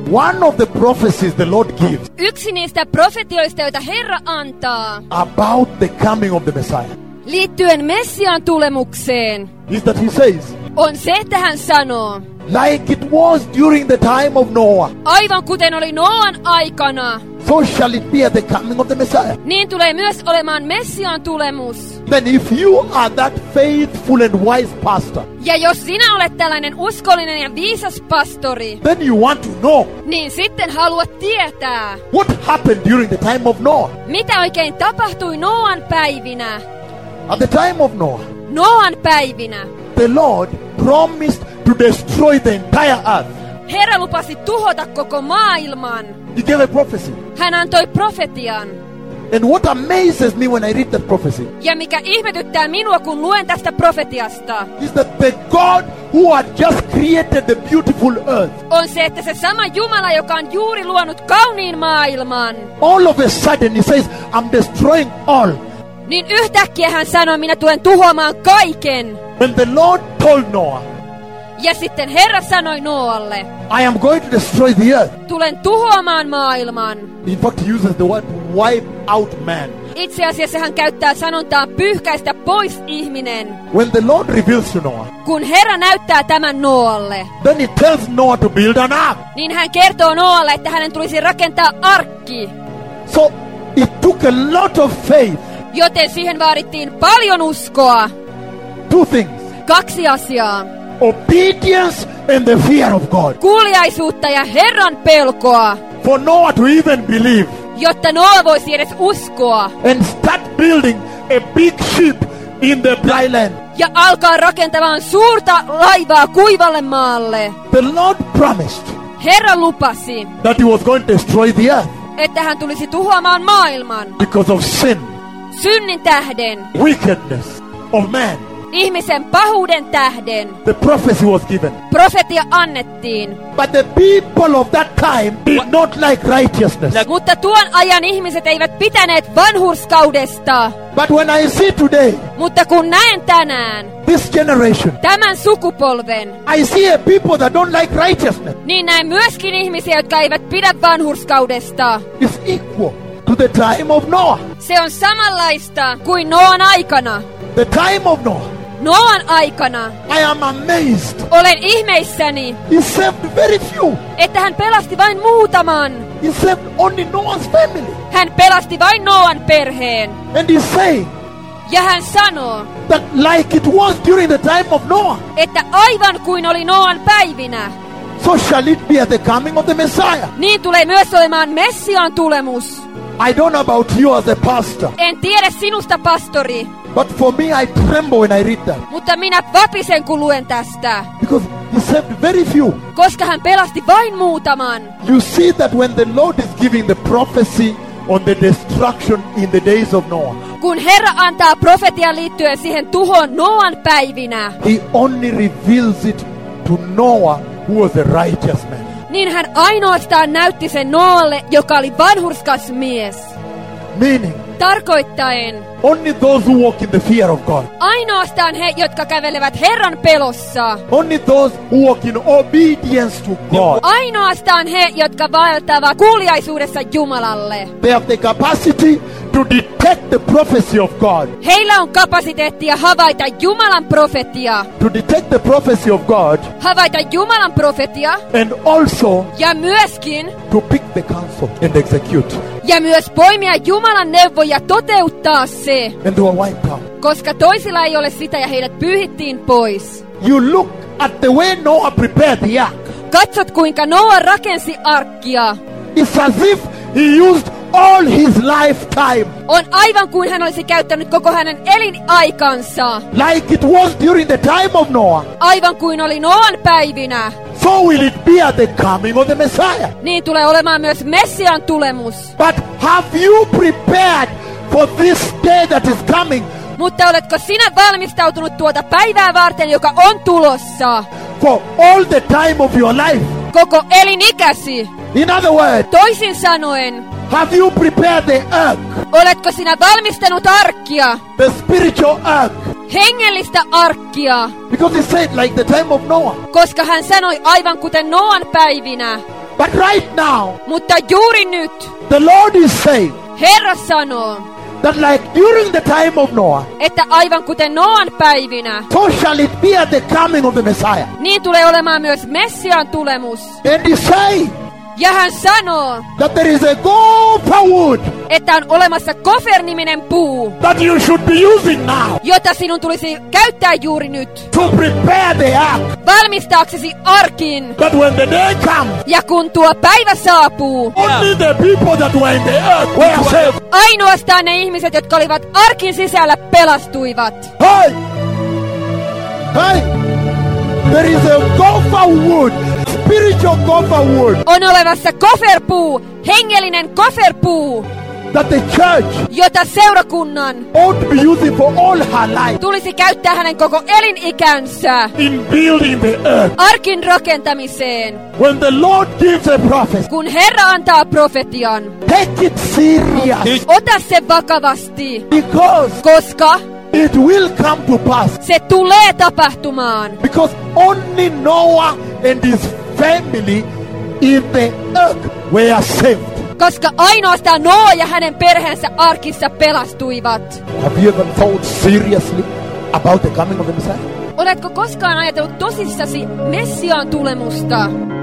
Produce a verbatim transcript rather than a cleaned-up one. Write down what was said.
One of the prophecies the Lord gives Yksi niistä profetioista, joita Herra antaa about the coming of the Messiah liittyen Messiaan tulemukseen, is that he says, on se, että hän sanoo, like it was during the time of Noah, aivan kuten oli Noan aikana, so shall it be at the coming of the Messiah. niin tulee myös olemaan Messiaan tulemus. Then if you are that faithful and wise pastor, Ja jos sinä olet tällainen uskollinen ja viisas pastori, then you want to know niin sitten haluat tietää, what happened during the time of Noah. mitä oikein tapahtui Noan päivinä. At the time of Noah, Noan päivinä the Lord promised to destroy the entire earth. Herra lupasi tuhota koko maailman. He gave a prophecy. Hän antoi profetian. And what amazes me when I read that prophecy Ja mikä ihmetyttää minua, kun luen tästä profetiasta, is that the God who had just created the beautiful earth, on se, että se sama Jumala, joka on juuri luonut kauniin maailman, all of a sudden he says, I'm destroying all. niin yhtäkkiä hän sanoi, minä tulen tuhoamaan kaiken. When the Lord told Noah, Ja sitten Herra sanoi Noalle, I am going to destroy the earth. tulen tuhoamaan maailman. In fact, he uses the word wipe out man. Itse asiassa hän käyttää sanontaa pyyhkäistä pois ihminen. When the Lord reveals to Noah, Kun Herra näyttää tämän Noalle, then he tells Noah to build an ark. niin hän kertoo Noalle, että hänen tulisi rakentaa arkki. So it took a lot of faith. Joten siihen vaadittiin paljon uskoa. Two things. Kaksi asiaa. Obedience and the fear of God. Kuuliaisuutta ja Herran pelkoa. For Noah to even believe Jotta Noa voisi edes uskoa. and start building a big ship in the dry land. Ja alkaa rakentamaan suurta laivaa kuivalle maalle. The Lord promised Herra lupasi, that he was going to destroy the earth että hän tulisi tuhoamaan maailman. because of sin, Synnin tähden. wickedness of man. Ihmisen pahuuden tähden. The prophecy was given. Profetia annettiin. But the people of that time did not like righteousness. Mutta tuon ajan ihmiset eivät pitäneet vanhurskaudesta. But when I see today, Mutta kun näen tänään this generation, tämän sukupolven, I see a people that don't like righteousness niin näen myöskin ihmisiä, jotka eivät pidä vanhurskaudesta. is equal to the time of Noah. Se on samanlaista kuin Noan aikana. The time of Noah. Noan aikana I am amazed. olen ihmeissäni, He saved very few. että hän pelasti vain muutaman. He saved only Noah's family. Hän pelasti vain Noan perheen. And he's saying Ja hän sanoo, that like it was during the time of Noah, että aivan kuin oli Noan päivinä, so shall it be at the coming of the Messiah. niin tulee myös olemaan Messiaan tulemus. I don't know about you as a pastor, En tiedä sinusta, pastori, but for me I tremble when I read that. mutta minä vapisen, kun luen tästä. Because he saved very few. Koska hän pelasti vain muutaman. You see that when the Lord is giving the prophecy on the destruction in the days of Noah, Kun Herra antaa profetian liittyen siihen tuhoon Noan päivinä, he only reveals it to Noah, who was a righteous man. niin hän ainoastaan näytti sen Noalle, joka oli vanhurskas mies. Meaning, Tarkoittaen, only those who walk in the fear of God, ainoastaan he, jotka kävelevät Herran pelossa. only those who walk in obedience to God, Ainoastaan he, jotka vaeltavat kuuliaisuudessa Jumalalle. they have the capacity to detect the prophecy of God, Heillä on kapasiteettia havaita Jumalan profetia. to detect the prophecy of God, Havaita Jumalan profetia and also ja myöskin to pick the counsel and execute, ja myös poimia Jumalan neuvoja toteuttaa se, and they were wiped out. koska toisilla ei ole sitä ja heidät pyyhittiin pois. You look at the way Noah prepared the ark. Katsot, kuinka Noa rakensi arkkia. It's as if he used all his lifetime, On aivan kuin hän olisi käyttänyt koko hänen elinaikansa. like it was during the time of Noah. Aivan kuin oli Noan päivinä. So will it be at the coming of the Messiah. Niin tulee olemaan myös Messiaan tulemus. But have you prepared for this day that is coming? Mutta oletko sinä valmistautunut tuota päivää varten, joka on tulossa? For all the time of your life. Koko elinikäsi. In other words, Toisin sanoen, have you prepared the ark, oletko sinä valmistanut arkkia? the spiritual ark? Hengellistä arkkia. Because he said like the time of Noah. Koska hän sanoi aivan kuten Noan päivinä. But right now, Mutta juuri nyt the Lord is saying Herra sanoo, that like during the time of Noah, että aivan kuten Noan päivinä, so shall it be at the coming of the Messiah. niin tulee olemaan myös Messiaan tulemus. And he say Ja hän sanoo, that there is a gopher wood että on olemassa Kofer-niminen puu, that you should be using now jota sinun tulisi käyttää juuri nyt, to prepare the ark. valmistaaksesi arkin. That when the day comes, Ja kun tuo päivä saapuu, only the people that were in the earth were saved. ainoastaan ne ihmiset, jotka olivat arkin sisällä, pelastuivat. Hey! Hey! There is a gopher wood, spiritual gopher wood, On olemassa koferpuu, hengellinen koferpuu, that the church jota seurakunnan ought to be using for all her life tulisi käyttää hänen koko elinikänsä in building the earth. arkin rakentamiseen. When the Lord gives a prophet, Kun Herra antaa profetian, take it serious, ota se vakavasti, because koska it will come to pass. se tulee tapahtumaan. Because only Noah and his family in the ark were saved. Koska ainoastaan Noa ja hänen perheensä arkissa pelastuivat. Have you ever thought seriously about the coming of the Messiah? Oletko koskaan ajatellut tosissasi Messiaan tulemusta?